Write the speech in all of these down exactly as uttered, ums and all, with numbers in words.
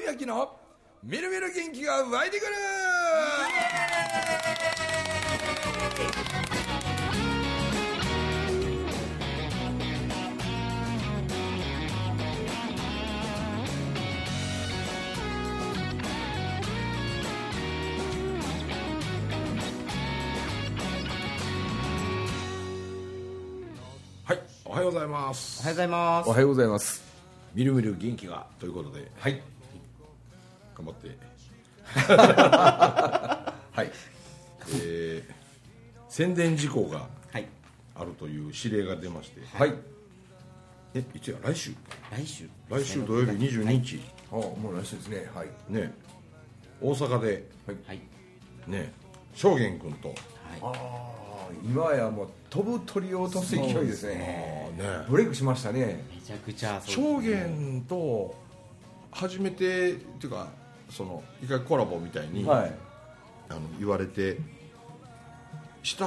明のみるみる元気が湧いてくる。はい、おはようございます。 おはようございます。 おはようございます。 みるみる元気がということで、 はい頑張ってはい、 えー、宣伝事項がはいあるという指令が出まして、 はい、 えいつや来週来週来週土曜日にじゅうににち、 あもう来週ですね。はいね大阪ではいね正元君と、 はいああ今やもう飛ぶ鳥を落とす勢いですね。 ねブレイクしましたね。 めちゃくちゃそう正ですね元と初めてっていうかその一回コラボみたいに、 はいあの言われてした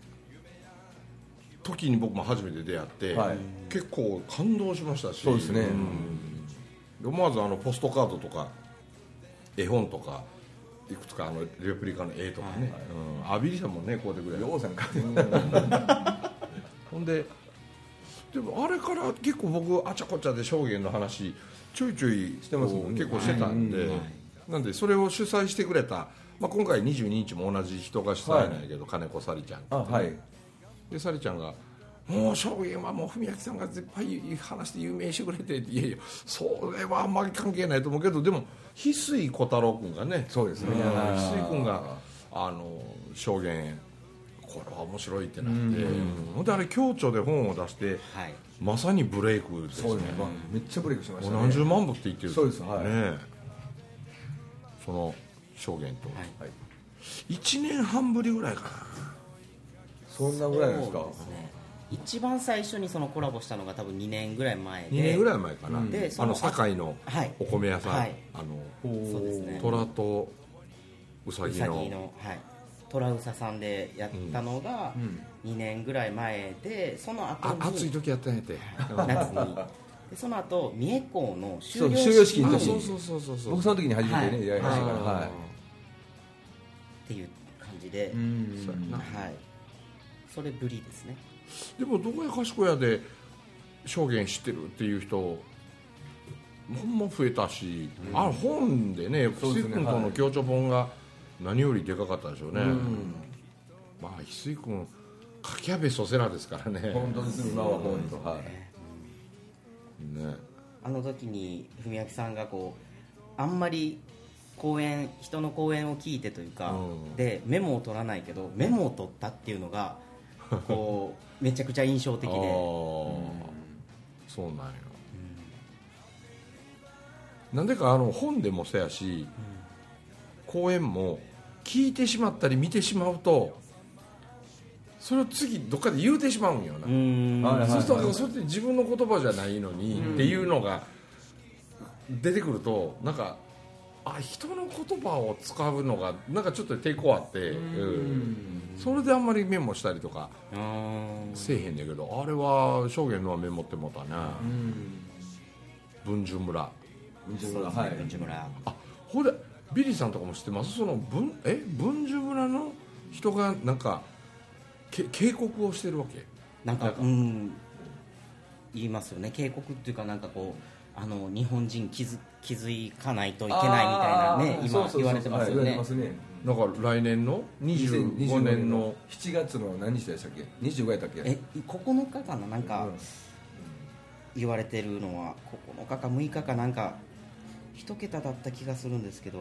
時に僕も初めて出会って、 はい、 結構感動しましたし、 そうですね、 うん、思わずあのポストカードとか絵本とかいくつかあのレプリカの絵とかね、はい、うん、アビリさんもねこうでくれるようさんか、うん、 ほんででもあれから結構僕あちゃこちゃで証言の話ちょいちょいしてますもんね、 結構してたんで、 はいはい、 なんでそれを主催してくれた、まあ、今回にじゅうににちも同じ人が主催なんやけど、はい、金子さりちゃんって、ね、 あ、はい、 でさりちゃんがもう証言はもう文明さんが絶対話して有名にしてくれて、いやいやそれはあんまり関係ないと思うけど、でも翡翠小太郎君がね、 そうですね、 翡翠君があの証言これは面白いってなって、ほんであれ共著で本を出して、はい、まさにブレイクですね。 そうですね、まあ、めっちゃブレイクしましたね。 何十万部って言ってる。 そうです、はい、 ね、その証言と、 はい、 いちねんはんぶりぐらいかな。 そんなぐらいですか。 そうですね、一番最初にそのコラボしたのが多分にねんぐらい前で、 にねんぐらい前かな、うん、 であの堺のお米屋さん、はい、あのそうですね、 虎とうさぎの、 うさぎの、はい、虎うささんでやったのがにねんぐらい前で、その後にあ暑い時やったんやて夏にでその後三重港の修了了式の時に、 そうそうそうそう、 僕その時に初めてね、はい、やりましたから、はい、 っていう感じで、 うん、 はい、それぶりですね。 でもどこやかしこやで証言知ってるっていう人ほんま増えたし、うん、あの本でね翡翠君との共著本が何よりでかかったでしょうね、うん、まあ翡翠君かきやべそせらですからね。 本当ですね、今は本当、はい、 ね、 あの時に文明さんがこうあんまり講演人の講演を聞いてというか、うん、でメモを取らないけどメモを取ったっていうのがこうめちゃくちゃ印象的で、うん、 そうなんよ、うん、なんでかあの本でもそうやし、うん、講演も聞いてしまったり見てしまうとそれを次どっかで言うてしまうんよな。うん、そうするとそれって自分の言葉じゃないのにっていうのが出てくるとなんかあ人の言葉を使うのがなんかちょっと抵抗あって、うん、それであんまりメモしたりとかせえへんねんけど、あれは証言のはメモってもたね。文殊村文殊村、はい、文殊村、 あほでビリーさんとかも知ってます？その文え文殊村の人がなんかけ警告をしてるわけなんか、うん、言いますよね。警告っていうかなんかこうあの日本人気づ、気づかないといけないみたいなね、今そうそうそう言われてますよね。 だから来年のにじゅうごねんのしちがつの何日でしたっけ？にじゅうごやったっけ？ えここのかかな、なんか言われてるのはここのかかむいかかなんか一桁だった気がするんですけど、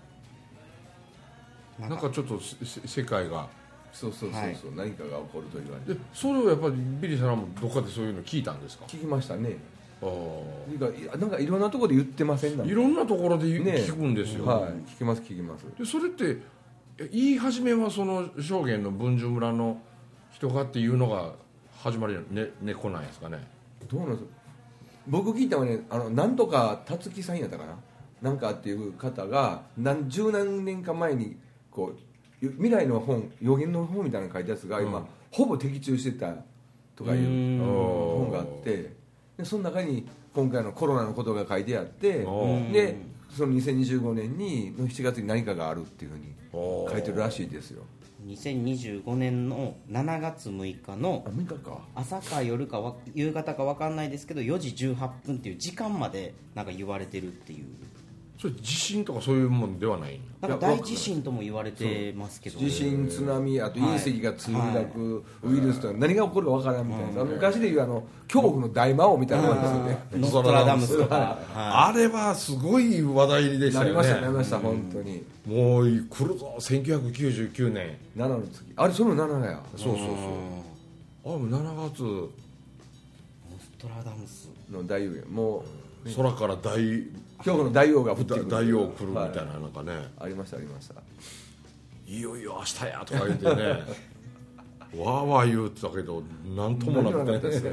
なんか、なんかちょっと世界がそうそうそうそう、はい、何かが起こると言われて、 それをやっぱりビリーさんもどっかでそういうの聞いたんですか？ 聞きましたね。あなんかいろんなところで言ってません？ いろんなところで、ね、聞くんですよ、 はい、聞きます聞きます。 でそれって言い始めはその証言の文殊村の人がっていうのが始まりの、ね、猫なんですかね。 どうなんですか？僕聞いたのはね、あのなんとか辰木さんやったかな、なんかっていう方が何十何年か前にこう未来の本予言の本みたいなの書いたやつが今、うん、ほぼ的中してたとかいう本があって、でその中に今回のコロナのことが書いてあって、でそのにせんにじゅうごねんにのしちがつに何かがあるっていうふうに書いてるらしいですよ。 にせんにじゅうごねんのしちがつむいかのあ、むいかか朝か夜かわ夕方か分かんないですけどよじじゅうはっぷんっていう時間までなんか言われてるっていう。 それ地震とかそういうもんではない？ なんか大地震とも言われてますけど、 地震、津波、あと隕石が墜落、ウイルスとか何が起こるか分からんみたいな、昔でいうあの恐怖の大魔王みたいなもんですよね。 ノストラダムスとか、 あれはすごい話題入りでしたよね。 なりましたなりました、本当に。 もう来るぞせんきゅうひゃくきゅうじゅうきゅうねんななの次、あれそのななや。 そうそうそう。あ、もうしちがつノストラダムスの大予言、もう空から大今日の大王が降ってくる、 大王来るみたいな、 はい、 なんかね、 ありましたありました。 いよいよ明日やとか言ってねわーわー言うてたけどなんともなくてね、 そうですよね。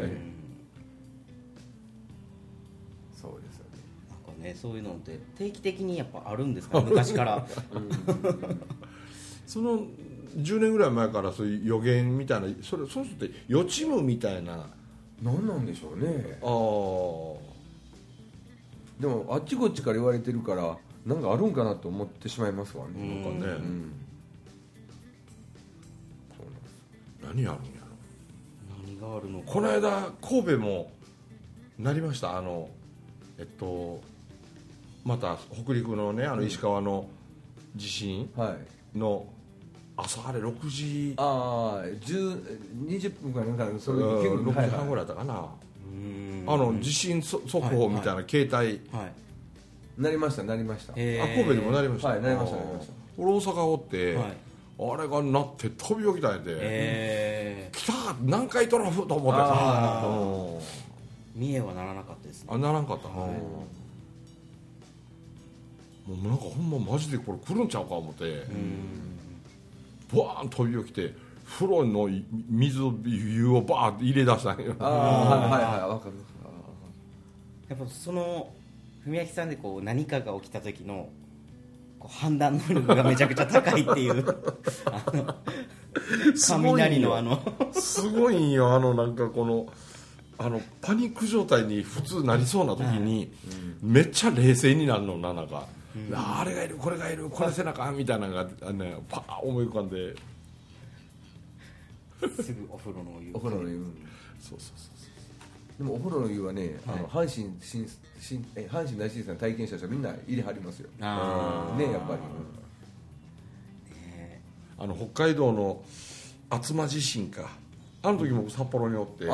なんかね、そういうのって定期的にやっぱあるんですか、昔からそのじゅうねんぐらい前からそういう予言みたいな、それそうすると予知夢みたいな、 何なんでしょうね。 ああでもあっちこっちから言われてるからなんかあるんかなと思ってしまいますわね。 なんかね、 うん、 何あるんやろ。 何があるのか。 この間神戸もなりました。あのえっとまた北陸のね、あの石川の地震の朝あれろくじ、 ああにじゅっぷんかなんかそれろくじはいはんぐらいだったかな、 うんあの地震速報みたいな携帯、 はい、 なりましたなりました。 あ神戸でもなりました。 はい、なりましたなりました。 俺大阪おって、 はい、 あれがなって飛び起きたんやで、 え来た南海トラフと思ってさ、 三重はならなかったですね。 あならんかった、 はい、 もうなんかほんまマジでこれ来るんちゃうか思って、 うん、 バーン飛び起きて風呂の水を湯をバーンって入れ出したんよ。 ああはいはいはい、分かる。 やっぱその文明さんでこう何かが起きた時のこう判断能力がめちゃくちゃ高いっていうあの雷のあのすごいんよ、あのなんかこのあのパニック状態に普通なりそうな時に、はいうん、めっちゃ冷静になるのな、なんか、うん、あれがいるこれがいるこれせなかんみたいなのが、ね、パーッ思い浮かんで、 すぐお風呂のお湯お風呂の湯、 そうそうそう。 でもお風呂の湯はね、はい、あの阪神新新え阪神大震災の体験した人はみんな入れはりますよ。あね、やっぱり、 ね、あの北海道の厚真地震か、あの時も札幌におって、うん、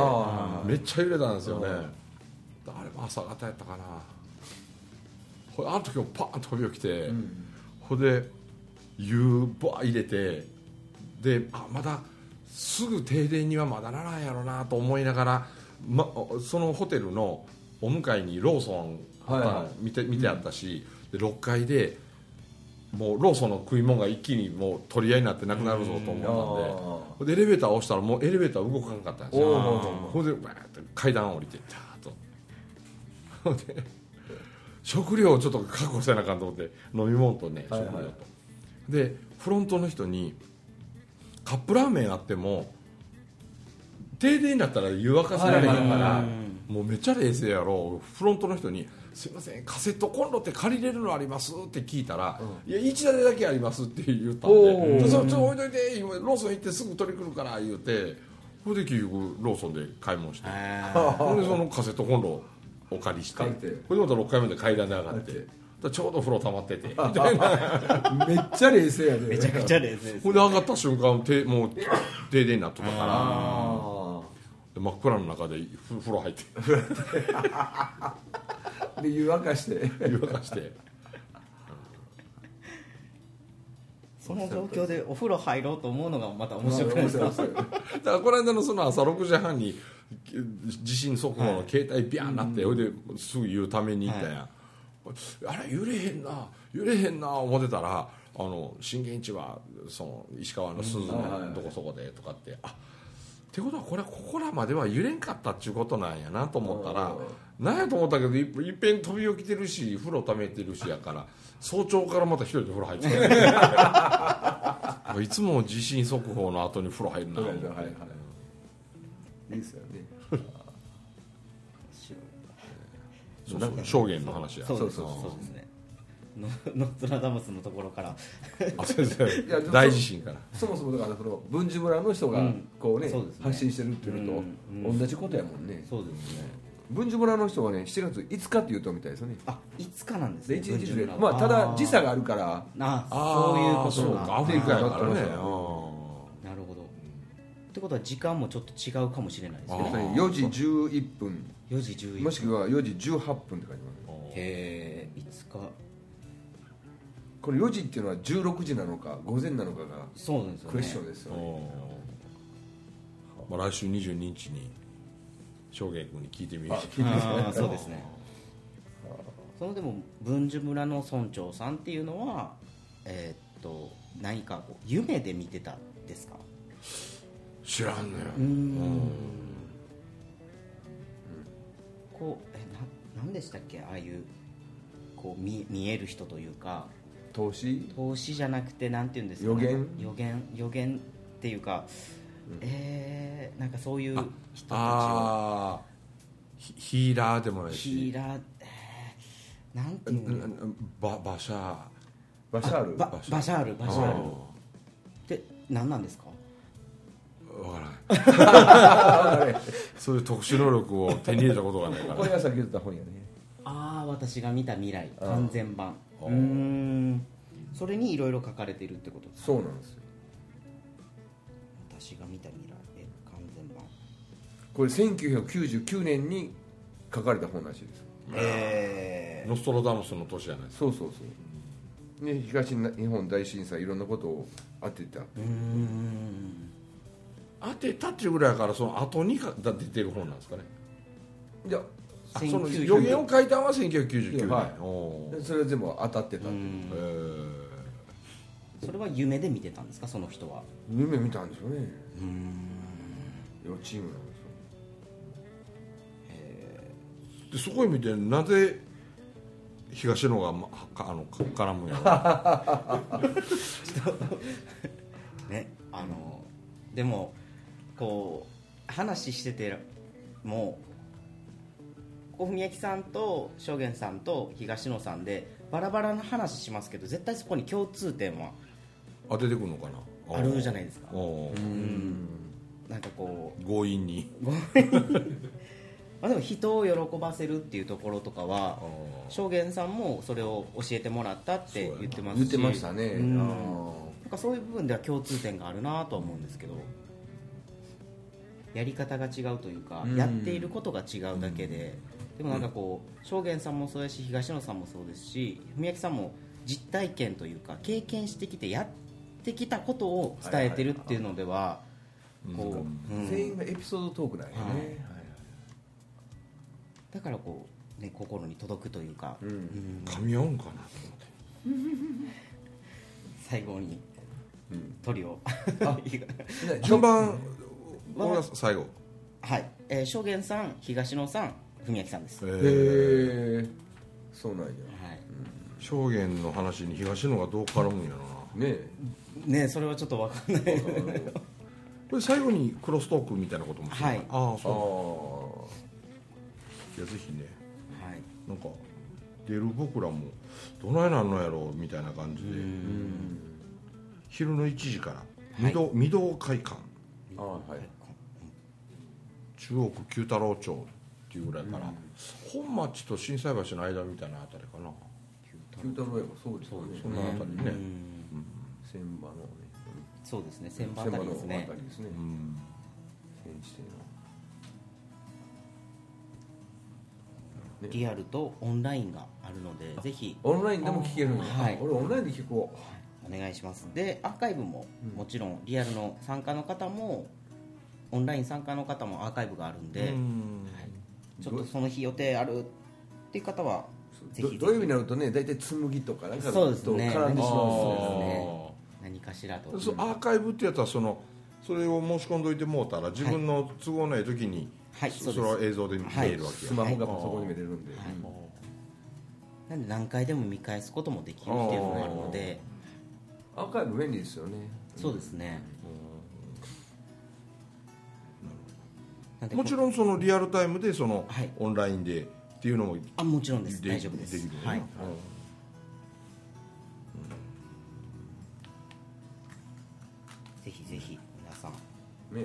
めっちゃ揺れたんですよね。あれも朝方やったかな。ほあの時もパーンと飛び起きて、うん、ほで湯バー入れて、であまだすぐ停電にはまだならんやろなと思いながら、ま、そのホテルのお向かいにローソンあった、はいはい、見て見てあったし、うん、でろっかいでもうローソンの食い物が一気にもう取り合いになってなくなるぞと思ったんで、でエレベーターを押したらもうエレベーター動かなかったんですよ。ほんでバーッと階段を降りていったとで食料をちょっと確保せなあかんと思って、飲み物とね、食料と、はいはい、でフロントの人にカップラーメンあっても停電になったら湯沸かせられへんから、はいはいはい、もうめっちゃ冷静やろ。フロントの人にすいませんカセットコンロって借りれるのありますって聞いたら、うん、いやいちだてだけありますって言ったんで、ちょっと置いといて今ローソン行ってすぐ取り来るから言うて、それで結局ローソンで買い物して、ほんでそのカセットコンロお借りして、これでまたろっかいめで階段で上がって、ちょうど風呂溜まっててみたいなめっちゃ冷静やで、 めちゃくちゃ冷静です。 ほんで上がった瞬間てもう停電になってたから、真っ暗の中で風呂入ってで湯沸かして湯沸かしてその状況でお風呂入ろうと思うのがまた面白くないですか。だからこの間のその朝ろくじはんに地震速報の携帯ビャーンなって、はい、ですぐ言うために行ったんや、はい、あれ揺れへんな揺れへんな思ってたら、あの震源地はその石川の鈴のどこそこでとかって、あってことはこれここらまでは揺れんかったっていうことなんやなと思ったら、なんやと思ったけど い, いっぺん飛び起きてるし風呂溜めてるしやから早朝からまた一人で風呂入っていつも地震速報の後に風呂入るな、はいはいはい、 いいですよねそうそう証言の話や。 そうそうそうそうですね。 ノノストラダムスのところからあ先生いや大地震からそもそもだからその文治村の人がこうね、 うんそうですね発信してるっていうのとうんうん同じことやもんね。 そうですね。 文治村の人はねしちがついつかって言うとみたいですよね。 あ、いつかなんですでね。 いちにちずれ文治村まあただー時差があるからああそういうーことかそうかアフリカやからねあーなるほど。ってことは時間もちょっと違うかもしれないですあね。 ーよじじゅういっぷんよじじゅういちもしくはよじじゅうはっぷんって書いてます。 へえ、いつか。 これよじっていうのはじゅうろくじなのか午前なのかがそうなんですよね。 クエスチョンですよね。 まあ、来週にじゅうににちに正源君に聞いてみるあ聞いてみますあーそうですね。そのでも文治村の村長さんっていうのはえーっと何かこう夢で見てたんですか？ 知らんのようーんこうえななんでしたっけ、ああいうこう見見える人というか投資投資じゃなくてなんていうんですか、ね、 予言予言予言っていうか、うん、えー、なんかそういう人たちをああヒヒーラーでもないしヒーラー、えー、なんていうのババシャーバシャールババシャールバシャールあって何なんですか？ 分からないそういう特殊能力を手に入れたことがないからこれがさっき言った本やね。 ああ、私が見た未来あー完全版。 あーうーん、それにいろいろ書かれているってことですか？ そうなんですよ。 私が見た未来え完全版。 これせんきゅうひゃくきゅうじゅうきゅうねんに書かれた本らしいです。 えノストラダムスの年じゃないですか。 そうそうそう、ね、東日本大震災いろんなことを当てた。 ー、うーん当てたっていうぐらいやからその後にか出てる本なんですかね。 いやあそのせんきゅうひゃく予言を書いたのはせんきゅうひゃくきゅうじゅうきゅうねん、 はいおーそれは全部当たってた。 うんえーそれは夢で見てたんですか、その人は？ 夢見たんでしょうね。 うーん両チームなんですよ。 でそこへ見てなぜ東野が、ま、かあのか絡むんやろね、あのでもこう話してても小文明さんと正源さんと東野さんでバラバラな話しますけど絶対そこに共通点はあ出てくるのかなあるじゃないですか。 おーうんなんかこう強引にまあでも人を喜ばせるっていうところとかはあー正源さんもそれを教えてもらったって言ってますし言ってましたね。 うんあなんかそういう部分では共通点があるなとは思うんですけど、やり方が違うというか、 うんやっていることが違うだけで、でもなんかこう正源さんもそうやし東野さんもそうですし文明さんも実体験というか経験してきてやってきたことを伝えてるっていうのではこう、うんー全員がエピソードトークなんやね。 はいはいはいだからこう、ね、心に届くというか、 うんうん噛み合うんかなと思って最後にうん鳥を順番俺が最後はい、えー、正源さん東野さん文明さんです、 えはい、 へえそうなんや。 証言の話に東野がどう絡むんやろな。 ねねそれはちょっと分かんないえ。 これ最後にクロストークみたいなこともするのはいあああそういやぜひねはいなんか出る僕らもどないなんのやろうみたいな感じでうあ。うんん。 昼のいちじからはい御堂御堂会館ああはい。 中央区九太郎町っていうぐらいから、本町と心斎橋の間みたいなあたりかな、 九太郎やもそうですよね。 そんなあたりね、 うん千葉のね。 そうですね千葉あ千葉のたりですねあたりですね。 うん千地点の。 リアルとオンラインがあるのでぜひオンラインでも聞けるんや。 はい俺オンラインで聞こお願いしますでアーカイブもうんもちろんリアルの参加の方もオンライン参加の方もアーカイブがあるんで、 うんちょっとその日予定あるっていう方はう。 ぜひぜひど土曜日になるとね大体紬とかなんかそうですねと絡んでしまうんそうですよ。 ですね何かしらとそうアーカイブってやつはそのそれを申し込んどいてもうたら自分の都合ない時に、そそはいそうですれは映像で見れるわけや、 スマホがパソコンに見れるんで。 はいなんで何回でも見返すこともできるっていうのがあるのでアーカイブ便利ですよね。 そうですねなんでもちろんそのリアルタイムでその、 はいオンラインでっていうのもあもちろんですで大丈夫ですできるよねはいぜひぜひ皆さん、 ね、 はい、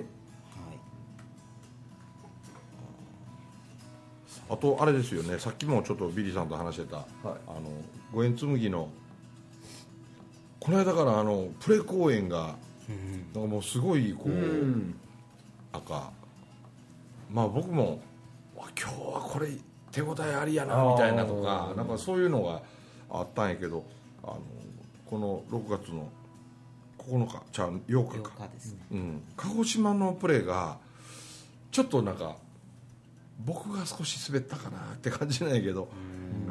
あとあれですよね、さっきもちょっとビリーさんと話してた、 はい、 あの五円紬のこの間からあのプレ公演がなんかもうすごいこう、うん、なんかまあ僕も今日はこれ手応えありやなみたいなとか、なんかそういうのがあったんやけど、あのこのろくがつのここのかじゃあようかか、 ようかですね、 うん、鹿児島のプレーがちょっとなんか僕が少し滑ったかなって感じなんやけど、うん、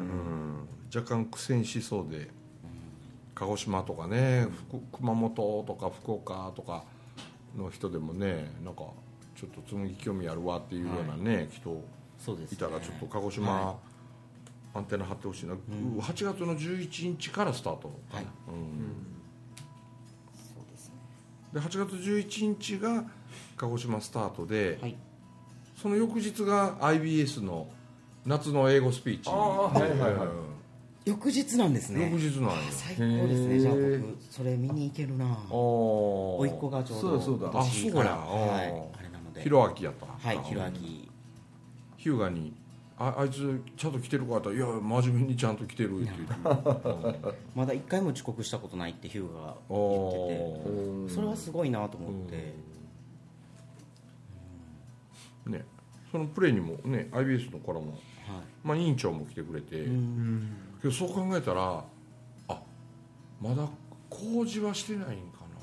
若干苦戦しそうで、鹿児島とかね、熊本とか福岡とかの人でもね、なんかちょっと紬興味あるわっていうようなね、はい、人いたらちょっと鹿児島、はい、アンテナ張ってほしいな、うん、はちがつのじゅういちにちからスタートかな、はい、うんうん、 そうですね。 ではちがつじゅういちにちが鹿児島スタートで、はい、その翌日が アイビーエス の夏の英語スピーチ、 はいはいはい、 翌日なんですね。 翌日なんや。 最高ですね。じゃあ僕それ見に行けるな。おいっ子がちょうどそうだあそうや、 はい、あれなので。 ひろあきやった。 はい、ひろあき。 ヒューガにああいつちゃんと来てるかっていや真面目にちゃんと来てるって言って。 まだ一回も遅刻したことないってヒューガが言ってて、それはすごいなと思って。 ね、そのプレーにもね アイビーエス のからも、はい、まあ委員長も来てくれて。けどそう考えたらあまだ工事はしてないんか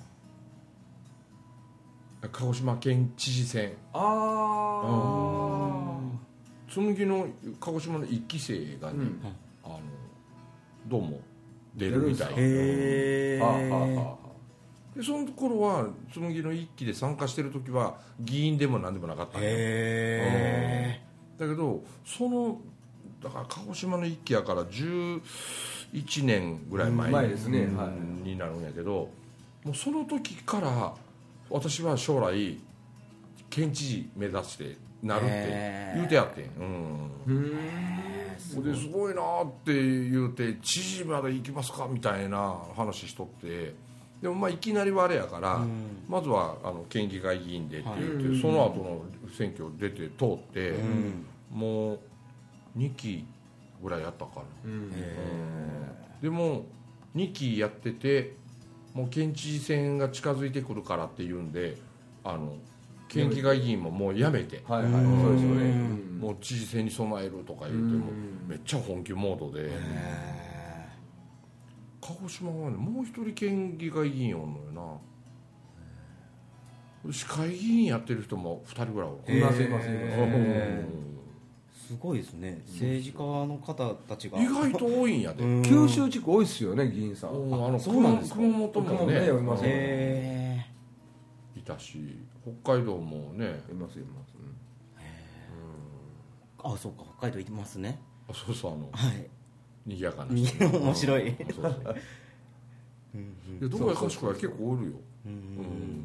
な、鹿児島県知事選、 ああ紬の鹿児島のいっき生がね、うん、あのどうも出るみたい。 へーでその頃は紬のいっきで参加してる時は議員でも何でもなかったんだよ。 へーだけどそのだから鹿児島のいっきやからじゅういちねんぐらい前 に,、 前ですね、 はい、になるんやけど、もうその時から私は将来県知事目指してなるって言うてやってん、うん、うんですごいなって言うて知事まで行きますかみたいな話しとって、でもまあいきなりはあれやから、まずはあの県議会議員でって言って、はい、その後の選挙出て通って、うん、もうにきぐらいやったかな、うん、でもにきやっててもう県知事選が近づいてくるからっていうんで、あの県議会議員ももう辞めて、 はいはい、そうですよね、 もう知事選に備えるとか言ってもめっちゃ本気モードで、鹿児島はねもう一人県議会議員おんのよな、市会議員やってる人もふたりぐらいおる。 いますいますいます、 すごいですね、政治家の方たちが意外と多いんやで。 九州地区多いっすよね議員さん。 あのそうなんですか。熊本もね、 いますね、いたし北海道もねいますいます、 うん、あそうか北海道行きますね。 あそうそう、あの、 はい、 にぎやかな人面白い。そうそうでどこやかしくは結構おるよ。 うん、うん、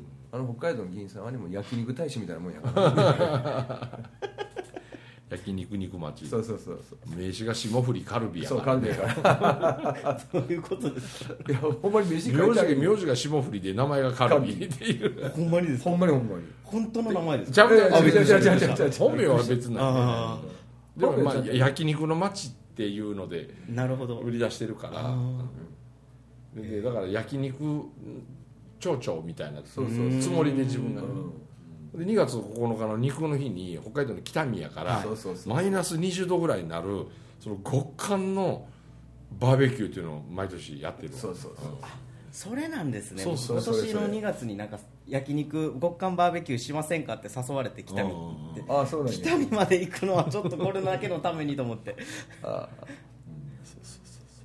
あの北海道の議員さんはでも焼肉大使みたいなもんやから焼肉肉町。 そうそうそうそう。 名刺が霜降りカルビやから、 そうカルビやからそういうことですか。 いやほんまに名刺書いてある。名字が霜降りで名前がカルビっていうほんまにですか。 ほんまにほんまに本当の名前ですか。 ちゃうちゃうちゃうちゃうちゃうちゃうちゃう本名は別なんで、でもまあ焼肉の町っていうのでなるほど売り出してるから、でだから焼肉町長みたいなつもりで自分が、でにがつここのかの肉の日に北海道の北見やから、 そうそうそうマイナスにじゅうどぐらいになるその極寒のバーベキューっていうのを毎年やってる。 そうそうそう、うん、 それなんですね。 そうそう今年のにがつになんか焼肉極寒バーベキューしませんかって誘われて北見に行って、 ああそうなんや。 北見まで行くのはちょっとこれだけのためにと思ってああ、うん、そうそうそうそう、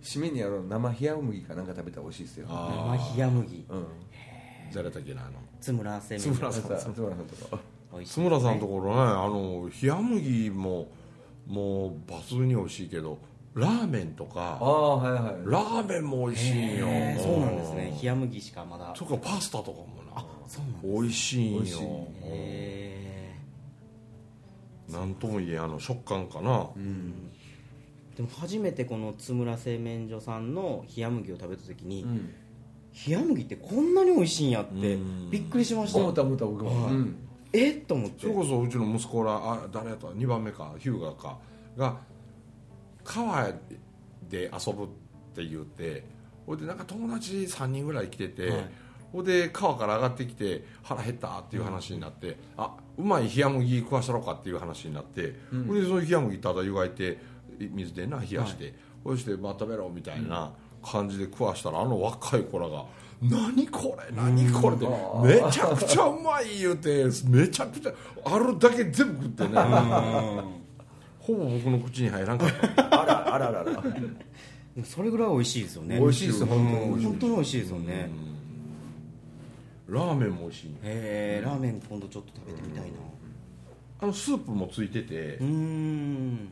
締めにあの生冷麦かなんか食べたら美味しいですよ。 生冷麦、 うん、誰だっけな、あの津村製麺、津村さん、 津村さんとか津村さんのところね、あの冷麦ももう抜群に美味しいけど、ラーメンとか、 あ、はいはい、 ラーメンも美味しいんよ。 そうなんですね。冷麦しかまだ。 とかパスタとかもな、 あ、そうなんですね、 美味しいんよ。 へー、 なんとも言えんあの食感かな、 うん、でも初めてこの津村製麺所さんの冷麦を食べた時に、うん、 冷麦ってこんなに美味しいんやってびっくりしました。 思った思った僕も、 はい、 うん、 えっと思って。 それこそうちの息子らあ誰やったにばんめかヒューガかが川で遊ぶって言ってほいでなんか友達さんにんぐらい来てて、はい、ほいで川から上がってきて腹減ったっていう話になって、うん、あうまい冷麦食わしたろかっていう話になって、うん、ほいでその冷麦ただ湯がいて水でな冷やして、はい、ほいしてまあ食べろみたいな感じで食わしたらあの若い子らが何これ何これってめちゃくちゃうまい言うてめちゃくちゃあるだけ全部食ってねほぼ僕の口に入らんかったあらあらららそれぐらい美味しいですよね。 美味しいです本当に本当に美味しいですよね。 ラーメンも美味しい。 へえ、ラーメン今度ちょっと食べてみたいな。 あのスープもついてて、 うーん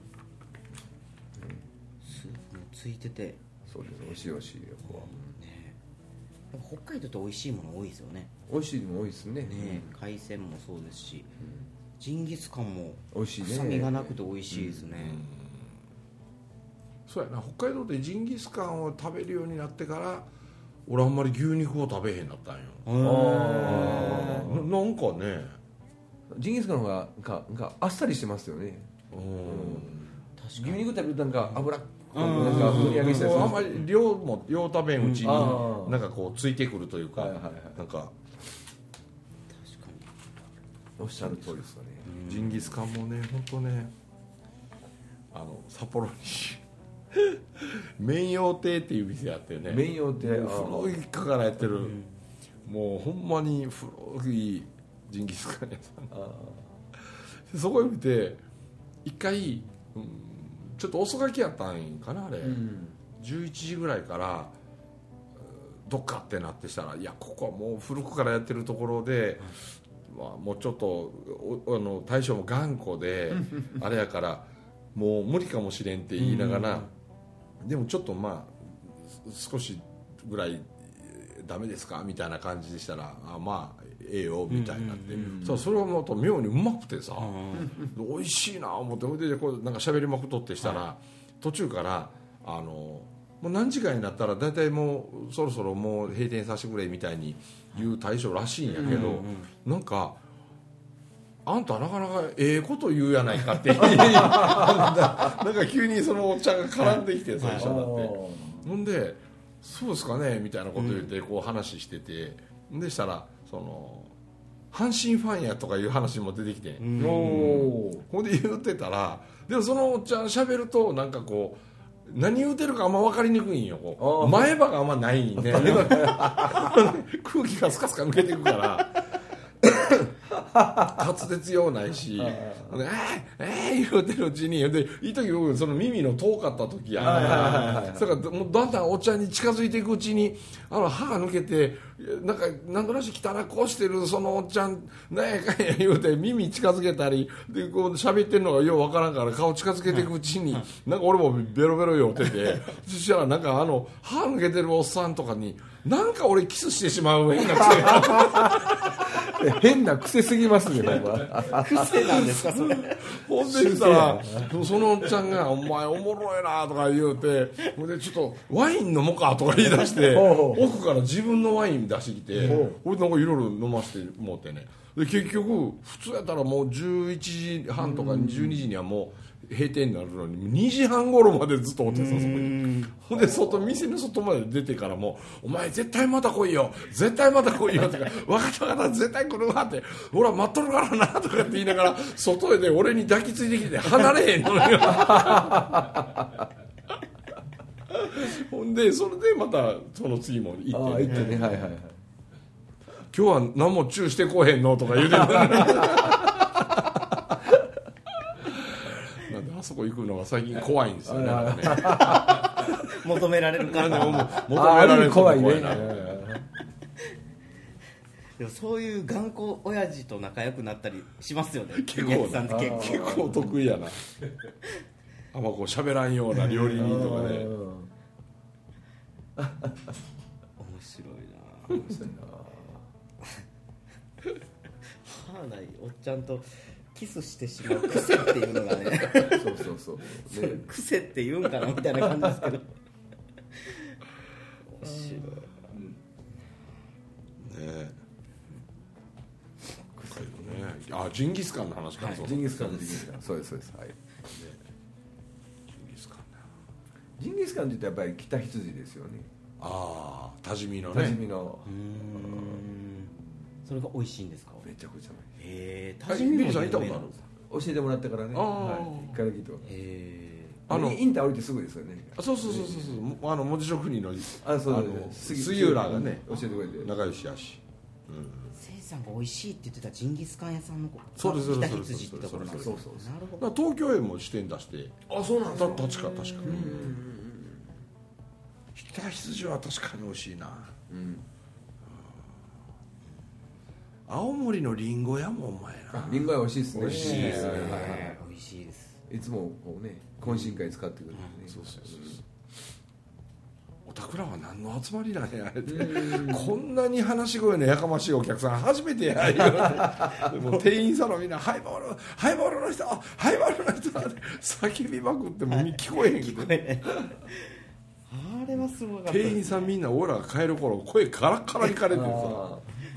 スープもついてて、 そうです美味しい美味しいよ、 ね、北海道って美味しいもの多いですよね。 美味しいも多いですね。 ね、海鮮もそうですし、うん、ジンギスカンも美味しいね。 臭みがなくて美味しいですね。うんうん、 そうやな、北海道でジンギスカンを食べるようになってから俺あんまり牛肉を食べへんなったんよ。あな, なんかねジンギスカンの方がなんかなんかあっさりしてますよね。うん、確かに牛肉食べるとなんか油なんか振り上げしたりする。 あんまり量も量食べんうちになんかこうついてくるというか、はいはいはい、なんか確かにおっしゃる通りですよね。 ジンギスカンもね本当ねあの札幌に麺陽亭っていう店あってね、 麺陽亭古いかからやってる、うん、もうほんまに古いジンギスカン屋さんあそこへ見て一回、うん、ちょっと遅書きやったんかなあれ、うん、じゅういちじぐらいからどっかってなってしたらいやここはもう古くからやってるところで、うんまあ、もうちょっとあの大将も頑固であれやからもう無理かもしれんって言いながら、うん、でもちょっとまあ少しぐらいダメですかみたいな感じでしたらあまあええよみたいになって、うんうんうん、それはまた妙にうまくてさ、うん、美味しいな思ってほいでこうなんか喋りまくとってしたら、はい、途中からあのもう何時間になったら大体もうそろそろもう閉店させてくれみたいに言う大将らしいんやけど、うんうんうん、なんかあんたなかなかええこと言うやないかってなんか急にそのおっちゃんが絡んできて最初になってほんでそうですかねみたいなこと言ってこう話してて、うん、でしたらその阪神ファンやとかいう話も出てきて、うん、ほんで言ってたらでもそのおっちゃん喋るとなんかこう何言うてるかあんま分かりにくいんよこう前歯があんまないんで空気がスカスカ抜けていくから滑舌ようないし「えー、えー、言うてるうちにでいい時僕その耳の遠かった時やからだからもうだんだんおっちゃんに近づいていくうちにあの歯が抜けてなんかなんとなし汚こしてるそのおっちゃんなんやかんや言うて耳近づけたりでこう喋ってるのがようわからんから顔近づけていくうちになんか俺もベロベロ酔っててそしたらなんかあの歯抜けてるおっさんとかになんか俺キスしてしまう変な癖が変な癖すぎますね癖なんですかそれほんでしたらそのおっちゃんが「お前おもろいな」とか言うてほんでちょっとワイン飲もうかとか言い出して奥から自分のワイン出してきてほんでなんかいろいろ飲ませてもうてねで結局普通やったらもうじゅういちじはんとかじゅうにじにはもう閉店になるのににじはん頃までずっとおってさそこにほんで外店の外まで出てからも「お前絶対また来いよ絶対また来いよ」とか「分かった分かった絶対来るわ」って「俺は待っとるからな」とかって言いながら外へで俺に抱きついてきて離れへんのよほんでそれでまたその次も行って、ね、 あ行ってねはいはいはい今日は何もチューしてこへんのとか言うてたなんであそこ行くのが最近怖いんですよね求められるから求められる怖いねでもそういう頑固親父と仲良くなったりしますよね結構さんって結構結構得意やなあんまこう喋らんような料理人とかね面白いな面白いな歯ないおっちゃんとキスしてしまう癖っていうのがねそうそうそう、ね、 癖って言うんかなみたいな感じですけど面白い、 あジンギスカンの話から、 はいそうジンギスカンジンギスカンそうですそうです、はい、 ジンギスカンだジンギスカンって言ったらやっぱり北羊ですよね。 ああ多治見の多治ね見のうーんそれが美味しいんですか。 めちゃくちゃへえあビリーさん行ったことある？ 教えてもらってからね、 あーはい、一回だけ行ってます。 へあのインター降りてすぐですよね。 あそうそうそうそうそうあの文字職人のあそうあのです杉浦がね教えてくれて、 仲良しやし、うん、 え。せいさんが美味しいって言ってたジンギスカン屋さんのそうですそうです北羊ってところなんですね。 そうそうそうなるほど。 だから東京へも支店出してあそうなんた確か確か北羊は確かに美味しいな、 うん青森のリンゴ屋もうまいな。 リンゴは美味しいですね。 美味しいですねはいはいはい美味しいです。 いつもこうね懇親会使ってくれるね、 そうそうそうそうおたくらは何の集まりなんやあれってこんなに話し声のやかましいお客さん初めてや言われてもう店員さんのみんなハイボールハイボールの人ハイボールの人って叫びまくっても聞こえへんけどあれはすごかった。 店員さんみんな俺らが帰る頃声カラッカラにかれてるさあ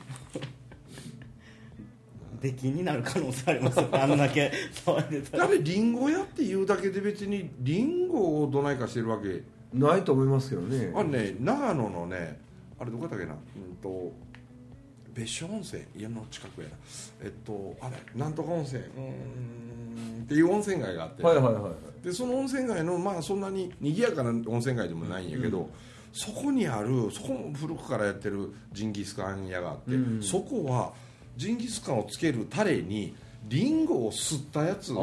出禁になる可能性ありますよね。あんだけ騒いでたら。 あれリンゴ屋っていうだけで別にリンゴをどないかしてるわけーないと思いますけどね。 あれね長野のねあれどこだっけなうんと別所温泉家の近くやなえっとあれなんとか温泉うーんっていう温泉街があって、 はいはいはいはいでその温泉街のまあそんなに賑やかな温泉街でもないんやけど、うん、そこにあるそこも古くからやってるジンギスカン屋があって、うん、そこはジンギスカンをつけるタレにリンゴを吸ったやつをね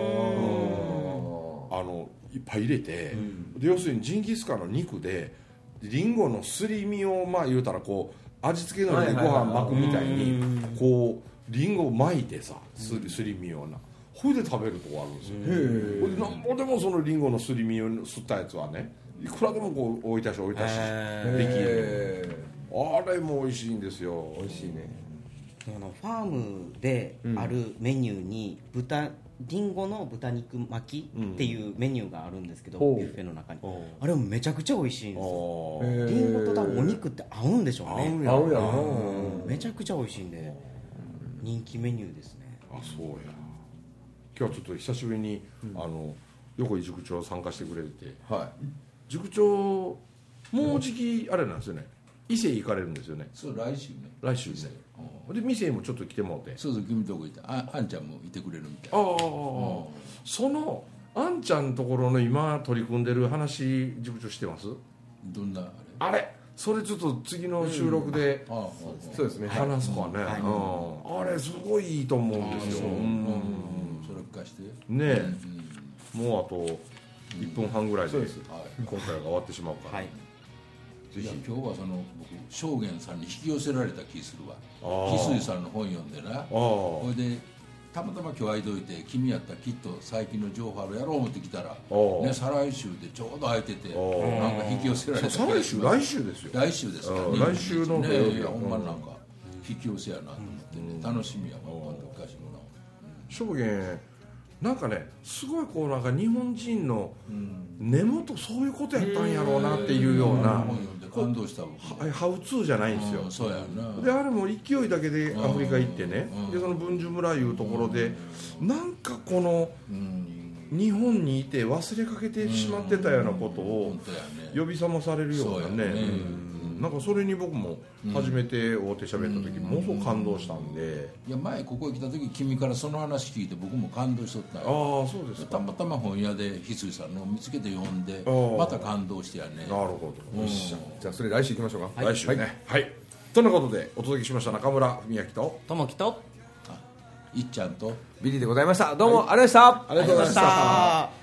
あのいっぱい入れて、うん、で要するにジンギスカンの肉でリンゴのすり身をまあ言うたらこう味付けの上にご飯巻くみたいにこうリンゴを巻いてさすり、すり身をなほいで食べるとこあるんですよ。ほいでなんぼでもそのリンゴのすり身を吸ったやつはねいくらでもこう置いたし置いたしできる。あれも美味しいんですよ。 美味しいね。 あのファームであるメニューに豚リンゴの豚肉巻きっていうメニューがあるんですけど、 うん、 ビュッフェの中にあれもめちゃくちゃ美味しいんですよ。 リリンゴと多分お肉って合うんでしょうね。 合うやろ、 うん、めちゃくちゃ美味しいんで人気メニューですね。 あそうや今日はちょっと久しぶりに、うん、あの横井塾長参加してくれて、 はい、 塾長もうじきあれなんですよね伊勢行かれるんですよね。 そう来週ね来週ねで店もちょっと来てもらってそうそう君とこいて あ, あんちゃんもいてくれるみたいなああ、うん、そのあんちゃんのところの今取り組んでる話塾長してます？ どんなあれあれそれちょっと次の収録で、うん、ああそうですね話すかね、はいうん、あれすごいいいと思うんですよ。 うん、うん、それ聞かしてねえ、うん、もうあといっぷんはんぐらいで、うん、今回が終わってしまうから、はいいや今日はその僕正元さんに引き寄せられた気するわ。翡翠さんの本読んでなそれでたまたま今日空いといて君やったらきっと最近の情報あるやろう思ってきたら、ね、再来週でちょうど空いててなんか引き寄せられた気が再来週来週ですよ。 来週ですかね来週の土曜日はほんまなんか引き寄せやなと思ってね、うん、楽しみやわ今度昔もな正元なんかねすごいこうなんか日本人の根元そういうことやったんやろうなっていうような感動したハウツーじゃないんですよ。 そうやなであれも勢いだけでアフリカ行ってねでその文殊村いうところでなんかこの日本にいて忘れかけてしまってたようなことを呼び覚まされるようなねなんかそれに僕も初めて会うて喋った時ものすごく感動したんで、 いや前ここへ来た時君からその話聞いて僕も感動しとったんや。 ああそうですか。 たまたま本屋で翡翠さんのを見つけて読んでまた感動してやね。 なるほど、うん、 じゃあそれ来週行きましょうか。 はい、来週ねはい、はい、ということでお届けしました中村文明とともきといっちゃんとビリーでございました。どうもありがとうございました。 ありがとうございました。